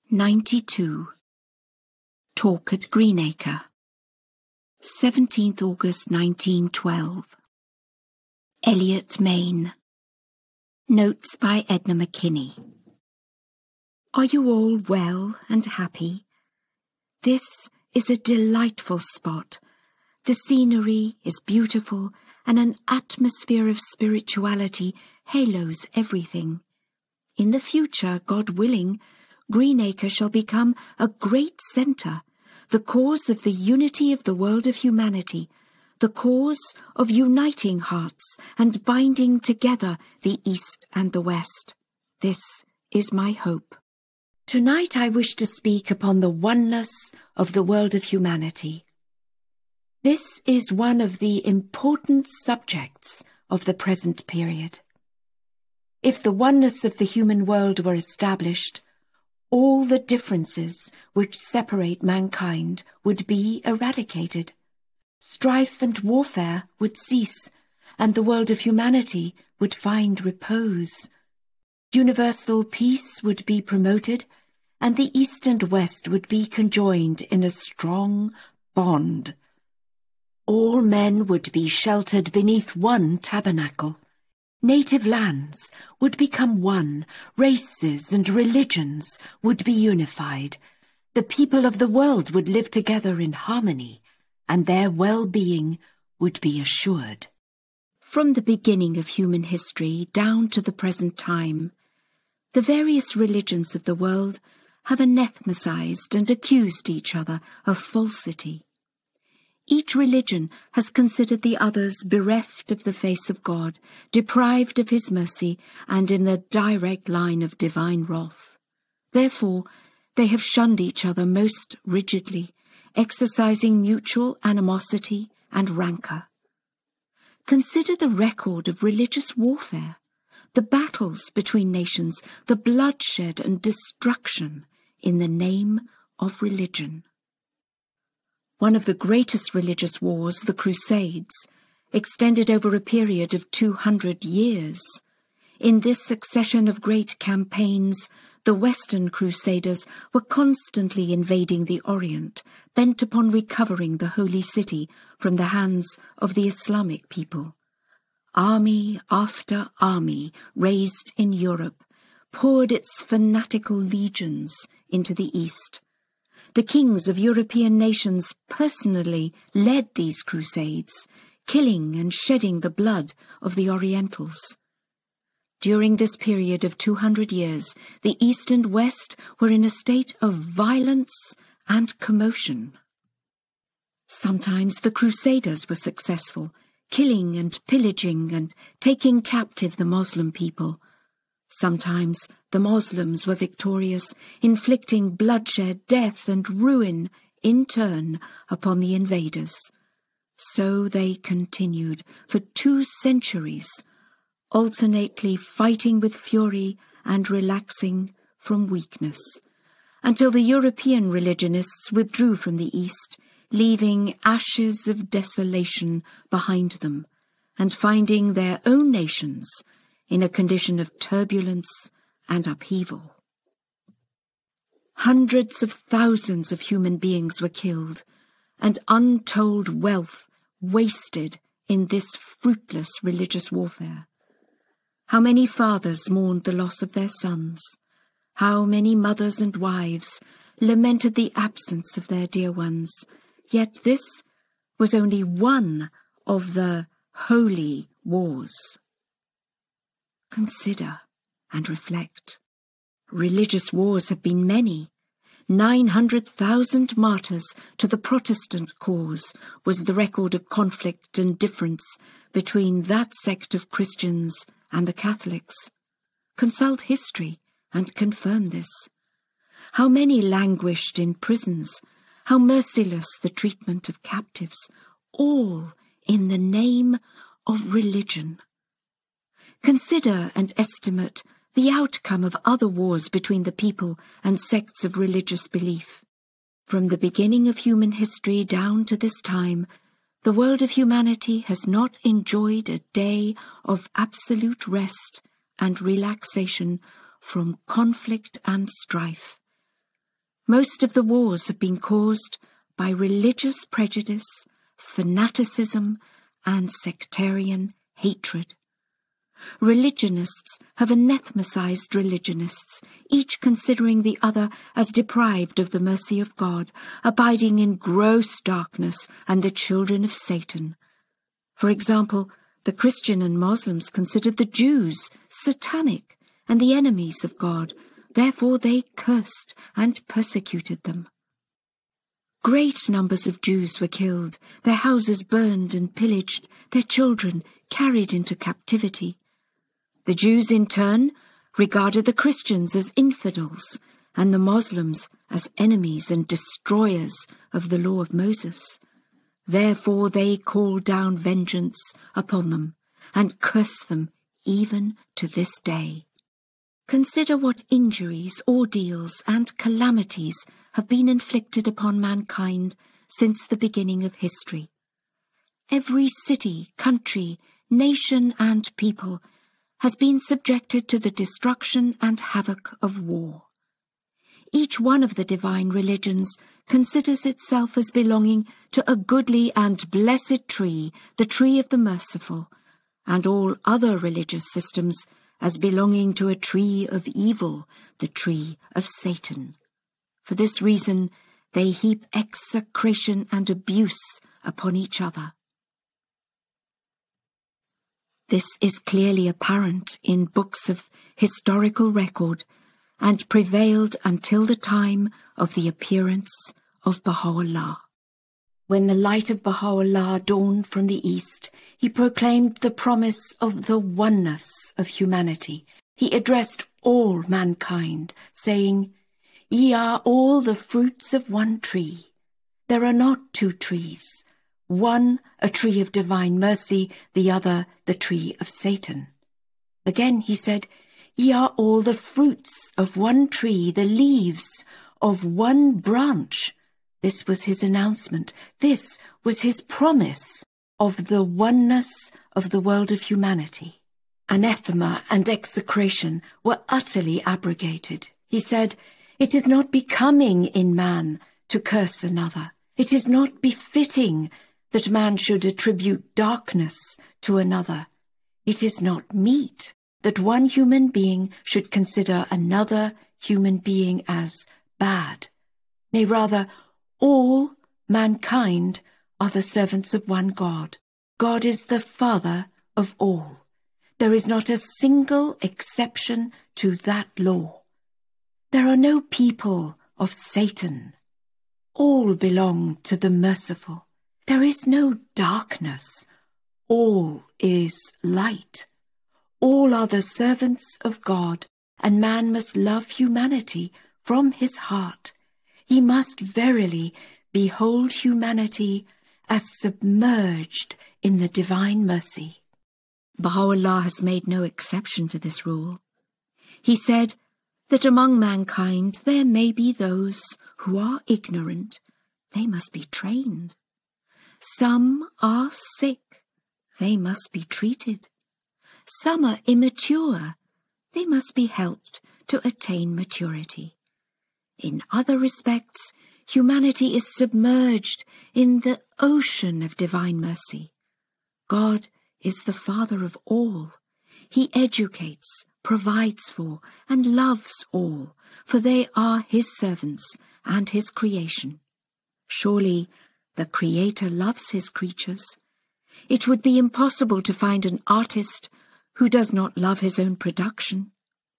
92. Talk at Greenacre, 17th August 1912. Eliot, Maine. Notes by Edna McKinney. Are you all well and happy? This is a delightful spot. The scenery is beautiful and an atmosphere of spirituality halos everything. In the future, God willing, Greenacre shall become a great centre, the cause of the unity of the world of humanity, the cause of uniting hearts and binding together the East and the West. This is my hope. Tonight I wish to speak upon the oneness of the world of humanity. This is one of the important subjects of the present period. If the oneness of the human world were established, all the differences which separate mankind would be eradicated. Strife and warfare would cease, and the world of humanity would find repose. Universal peace would be promoted, and the East and West would be conjoined in a strong bond. All men would be sheltered beneath one tabernacle. Native lands would become one, races and religions would be unified. The people of the world would live together in harmony, and their well-being would be assured. From the beginning of human history down to the present time, the various religions of the world have anathematized and accused each other of falsity. Each religion has considered the others bereft of the face of God, deprived of his mercy, and in the direct line of divine wrath. Therefore, they have shunned each other most rigidly, exercising mutual animosity and rancour. Consider the record of religious warfare, the battles between nations, the bloodshed and destruction in the name of religion. One of the greatest religious wars, the Crusades, extended over a period of 200 years. In this succession of great campaigns, the Western Crusaders were constantly invading the Orient, bent upon recovering the Holy City from the hands of the Islamic people. Army after army raised in Europe poured its fanatical legions into the East. The kings of European nations personally led these crusades, killing and shedding the blood of the Orientals. During this period of 200 years, the East and West were in a state of violence and commotion. Sometimes the Crusaders were successful, killing and pillaging and taking captive the Moslem people. Sometimes the Moslems were victorious, inflicting bloodshed, death and ruin in turn upon the invaders. So they continued for 2 centuries, alternately fighting with fury and relaxing from weakness, until the European religionists withdrew from the East, leaving ashes of desolation behind them, and finding their own nations in a condition of turbulence and upheaval. Hundreds of thousands of human beings were killed, and untold wealth wasted in this fruitless religious warfare. How many fathers mourned the loss of their sons? How many mothers and wives lamented the absence of their dear ones? Yet this was only one of the holy wars. Consider and reflect. Religious wars have been many. 900,000 martyrs to the Protestant cause was the record of conflict and difference between that sect of Christians and the Catholics. Consult history and confirm this. How many languished in prisons, how merciless the treatment of captives, all in the name of religion. Consider and estimate the outcome of other wars between the people and sects of religious belief. From the beginning of human history down to this time, the world of humanity has not enjoyed a day of absolute rest and relaxation from conflict and strife. Most of the wars have been caused by religious prejudice, fanaticism, and sectarian hatred. Religionists have anathematized religionists, each considering the other as deprived of the mercy of God, abiding in gross darkness and the children of Satan. For example, the Christian and Muslims considered the Jews satanic and the enemies of God. Therefore they cursed and persecuted them. Great numbers of Jews were killed, their houses burned and pillaged, their children carried into captivity. The Jews, in turn, regarded the Christians as infidels and the Muslims as enemies and destroyers of the law of Moses. Therefore they called down vengeance upon them and cursed them even to this day. Consider what injuries, ordeals, and calamities have been inflicted upon mankind since the beginning of history. Every city, country, nation, and people has been subjected to the destruction and havoc of war. Each one of the divine religions considers itself as belonging to a goodly and blessed tree, the tree of the merciful, and all other religious systems as belonging to a tree of evil, the tree of Satan. For this reason, they heap execration and abuse upon each other. This is clearly apparent in books of historical record and prevailed until the time of the appearance of Baha'u'llah. When the light of Baha'u'llah dawned from the east, he proclaimed the promise of the oneness of humanity. He addressed all mankind, saying, "Ye are all the fruits of one tree. There are not two trees, one a tree of divine mercy, the other the tree of Satan." Again he said, "Ye are all the fruits of one tree, the leaves of one branch." This was his announcement. This was his promise of the oneness of the world of humanity. Anathema and execration were utterly abrogated. He said, "It is not becoming in man to curse another. It is not befitting that man should attribute darkness to another. It is not meet that one human being should consider another human being as bad. Nay, rather, all mankind are the servants of one God. God is the Father of all. There is not a single exception to that law. There are no people of Satan. All belong to the merciful. There is no darkness. All is light. All are the servants of God, and man must love humanity from his heart. He must verily behold humanity as submerged in the divine mercy. Baha'u'llah has made no exception to this rule. He said that among mankind there may be those who are ignorant. They must be trained. Some are sick. They must be treated. Some are immature. They must be helped to attain maturity. In other respects, humanity is submerged in the ocean of divine mercy. God is the Father of all. He educates, provides for, and loves all, for they are his servants and his creation. Surely the Creator loves his creatures. It would be impossible to find an artist who does not love his own production.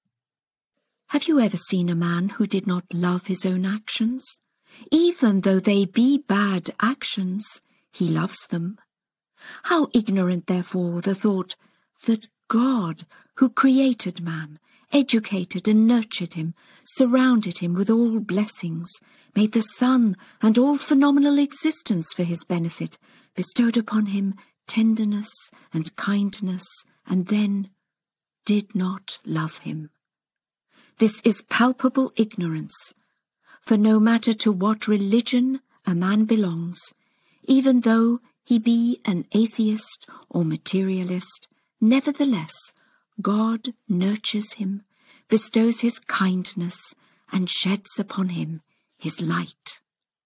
Have you ever seen a man who did not love his own actions? Even though they be bad actions, he loves them. How ignorant, therefore, the thought that God, who created man, educated and nurtured him, surrounded him with all blessings, made the sun and all phenomenal existence for his benefit, bestowed upon him tenderness and kindness, and then did not love him. This is palpable ignorance, for no matter to what religion a man belongs, even though he be an atheist or materialist, nevertheless God nurtures him, bestows his kindness, and sheds upon him his light.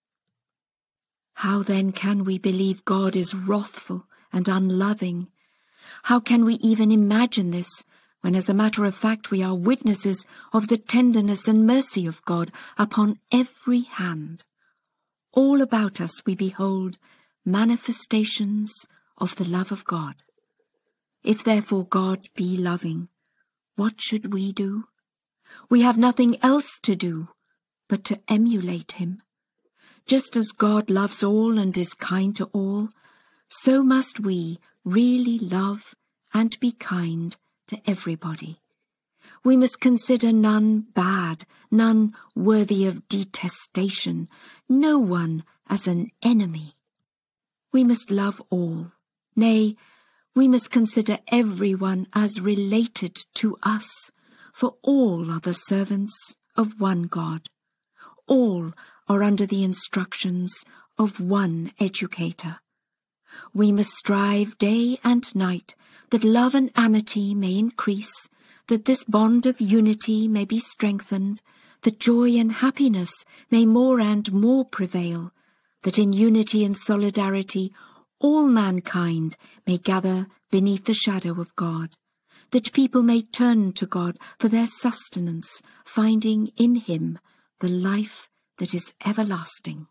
How then can we believe God is wrathful and unloving? How can we even imagine this, when as a matter of fact we are witnesses of the tenderness and mercy of God upon every hand? All about us we behold manifestations of the love of God. If therefore God be loving, what should we do? We have nothing else to do but to emulate him. Just as God loves all and is kind to all, so must we really love and be kind to everybody. We must consider none bad, none worthy of detestation, no one as an enemy. We must love all, nay, we must consider everyone as related to us, for all are the servants of one God. All are under the instructions of one educator. We must strive day and night that love and amity may increase, that this bond of unity may be strengthened, that joy and happiness may more and more prevail, that in unity and solidarity all mankind may gather beneath the shadow of God, that people may turn to God for their sustenance, finding in him the life that is everlasting.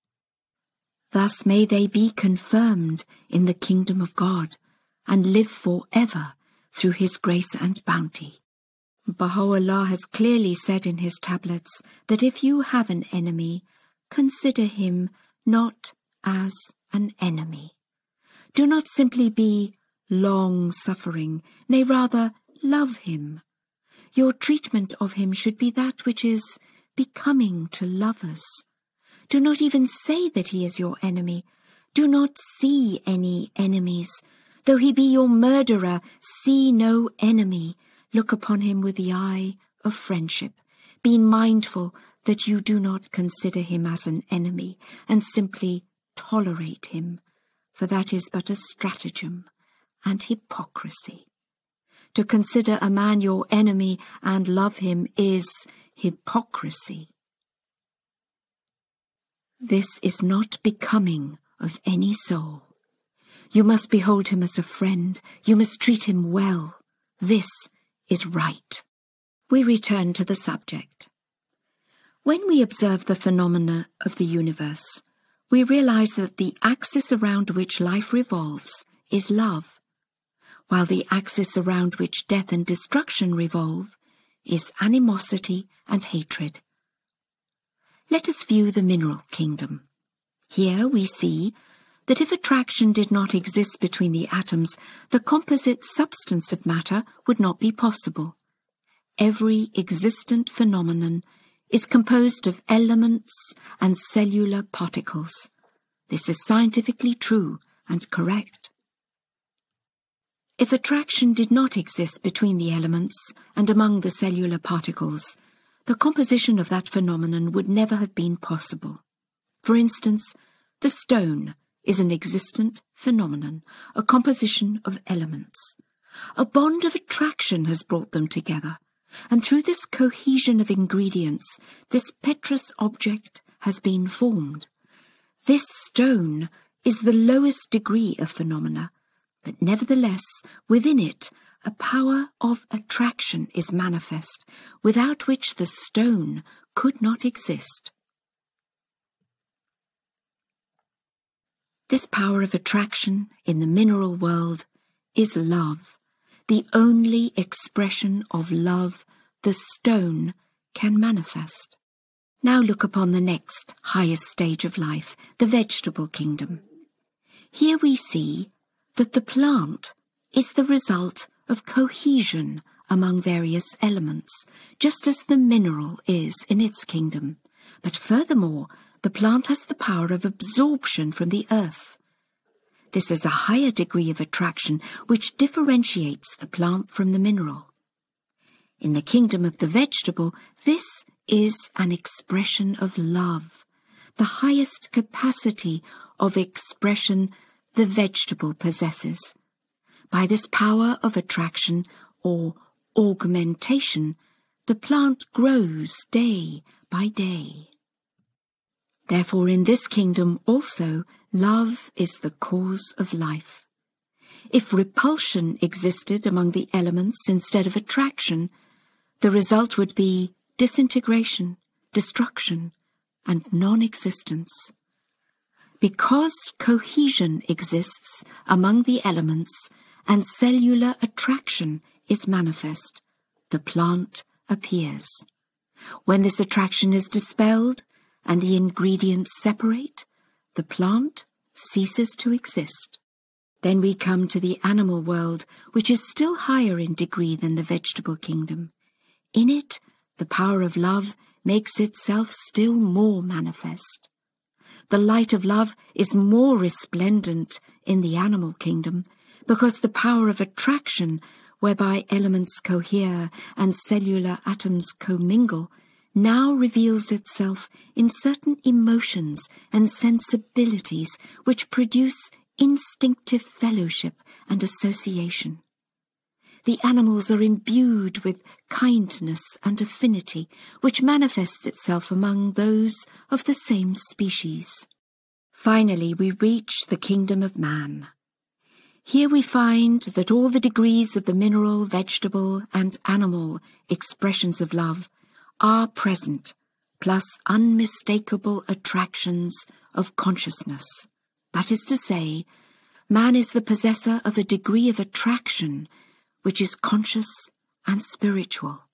Thus may they be confirmed in the kingdom of God, and live for ever through his grace and bounty. Baha'u'llah has clearly said in his tablets that if you have an enemy, consider him not as an enemy. Do not simply be long-suffering, nay, rather love him. Your treatment of him should be that which is becoming to lovers. Do not even say that he is your enemy. Do not see any enemies. Though he be your murderer, see no enemy. Look upon him with the eye of friendship, being mindful that you do not consider him as an enemy, and simply tolerate him, for that is but a stratagem and hypocrisy. To consider a man your enemy and love him is hypocrisy. This is not becoming of any soul. You must behold him as a friend. You must treat him well. This is right. We return to the subject. When we observe the phenomena of the universe, we realize that the axis around which life revolves is love, while the axis around which death and destruction revolve is animosity and hatred. Let us view the mineral kingdom. Here we see that if attraction did not exist between the atoms, the composite substance of matter would not be possible. Every existent phenomenon is composed of elements and cellular particles. This is scientifically true and correct. If attraction did not exist between the elements and among the cellular particles, the composition of that phenomenon would never have been possible. For instance, the stone is an existent phenomenon, a composition of elements. A bond of attraction has brought them together, and through this cohesion of ingredients, this petrous object has been formed. This stone is the lowest degree of phenomena, but nevertheless, within it, a power of attraction is manifest, without which the stone could not exist. This power of attraction in the mineral world is love, the only expression of love the stone can manifest. Now look upon the next highest stage of life, the vegetable kingdom. Here we see that the plant is the result of cohesion among various elements, just as the mineral is in its kingdom. But furthermore, the plant has the power of absorption from the earth. This is a higher degree of attraction which differentiates the plant from the mineral. In the kingdom of the vegetable, this is an expression of love, the highest capacity of expression the vegetable possesses. By this power of attraction or augmentation, the plant grows day by day. Therefore in this kingdom also love is the cause of life. If repulsion existed among the elements instead of attraction, the result would be disintegration, destruction, and non-existence. Because cohesion exists among the elements and cellular attraction is manifest, the plant appears. When this attraction is dispelled and the ingredients separate, the plant ceases to exist. Then we come to the animal world, which is still higher in degree than the vegetable kingdom. In it, the power of love makes itself still more manifest. The light of love is more resplendent in the animal kingdom, because the power of attraction, whereby elements cohere and cellular atoms commingle, now reveals itself in certain emotions and sensibilities which produce instinctive fellowship and association. The animals are imbued with kindness and affinity, which manifests itself among those of the same species. Finally, we reach the kingdom of man. Here we find that all the degrees of the mineral, vegetable, and animal expressions of love are present, plus unmistakable attractions of consciousness. That is to say, man is the possessor of a degree of attraction which is conscious and spiritual.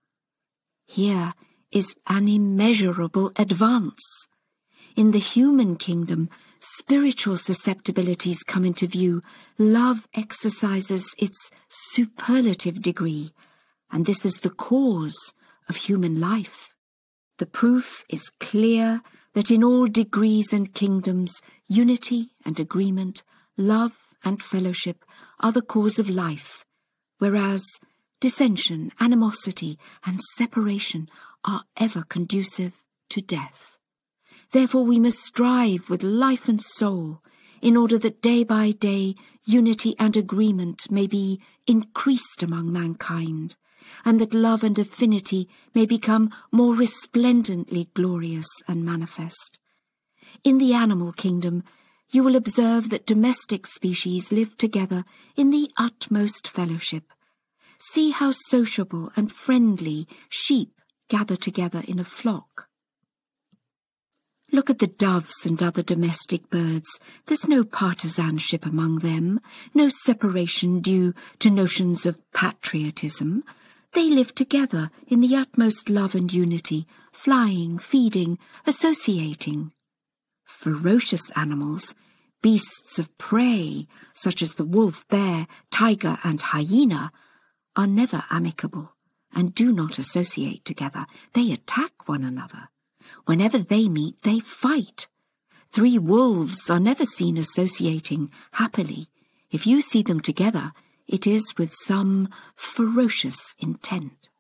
Here is an immeasurable advance. In the human kingdom, spiritual susceptibilities come into view. Love exercises its superlative degree, and this is the cause of human life. The proof is clear that in all degrees and kingdoms, unity and agreement, love and fellowship are the cause of life, whereas dissension, animosity, and separation are ever conducive to death. Therefore we must strive with life and soul in order that day by day unity and agreement may be increased among mankind, and that love and affinity may become more resplendently glorious and manifest. In the animal kingdom, you will observe that domestic species live together in the utmost fellowship. See how sociable and friendly sheep gather together in a flock. Look at the doves and other domestic birds. There's no partisanship among them, no separation due to notions of patriotism. They live together in the utmost love and unity, flying, feeding, associating. Ferocious animals, beasts of prey, such as the wolf, bear, tiger, and hyena, are never amicable and do not associate together. They attack one another. Whenever they meet, they fight. 3 wolves are never seen associating happily. If you see them together, it is with some ferocious intent.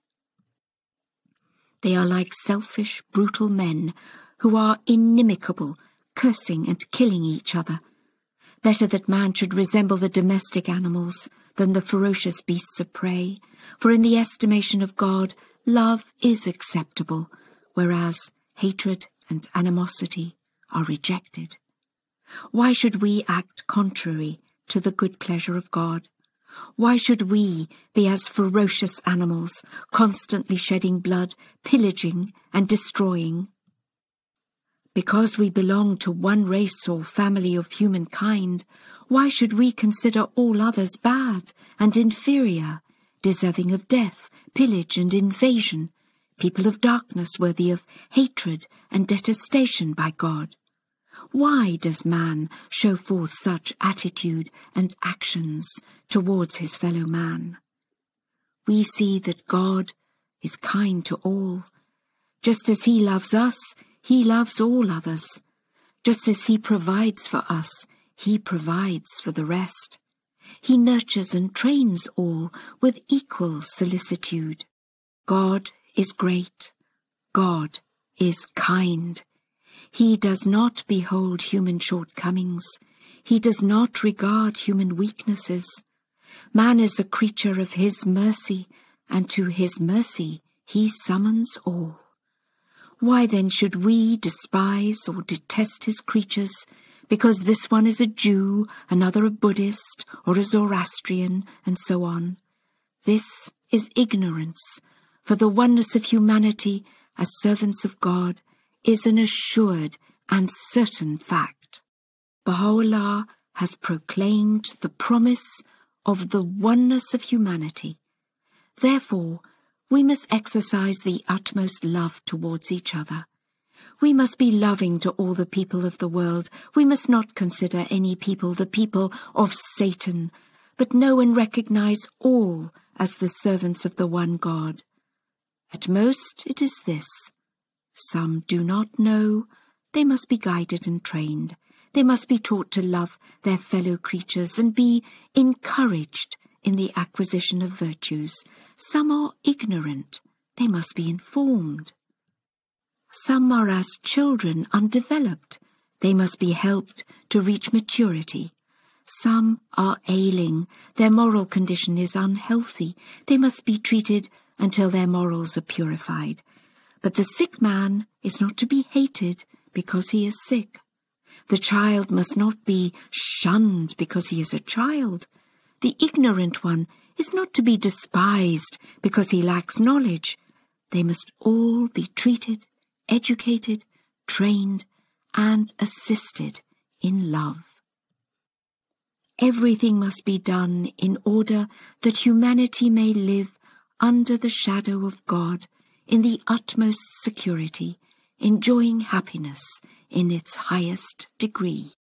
They are like selfish, brutal men who are inimical, cursing and killing each other. Better that man should resemble the domestic animals than the ferocious beasts of prey, for in the estimation of God, love is acceptable, whereas hatred and animosity are rejected. Why should we act contrary to the good pleasure of God? Why should we be as ferocious animals, constantly shedding blood, pillaging and destroying? Because we belong to one race or family of humankind, why should we consider all others bad and inferior, deserving of death, pillage and invasion, people of darkness worthy of hatred and detestation by God? Why does man show forth such attitude and actions towards his fellow man? We see that God is kind to all. Just as he loves us, he loves all others. Just as he provides for us, he provides for the rest. He nurtures and trains all with equal solicitude. God is great. God is kind. He does not behold human shortcomings. He does not regard human weaknesses. Man is a creature of his mercy, and to his mercy he summons all. Why then should we despise or detest his creatures, because this one is a Jew, another a Buddhist, or a Zoroastrian, and so on? This is ignorance, for the oneness of humanity as servants of God is an assured and certain fact. Baha'u'llah has proclaimed the promise of the oneness of humanity. Therefore, we must exercise the utmost love towards each other. We must be loving to all the people of the world. We must not consider any people the people of Satan, but know and recognize all as the servants of the one God. At most it is this: some do not know. They must be guided and trained. They must be taught to love their fellow creatures and be encouraged in the acquisition of virtues. Some are ignorant. They must be informed. Some are as children undeveloped. They must be helped to reach maturity. Some are ailing. Their moral condition is unhealthy. They must be treated until their morals are purified. But the sick man is not to be hated because he is sick. The child must not be shunned because he is a child. The ignorant one is not to be despised because he lacks knowledge. They must all be treated, educated, trained, and assisted in love. Everything must be done in order that humanity may live under the shadow of God in the utmost security, enjoying happiness in its highest degree.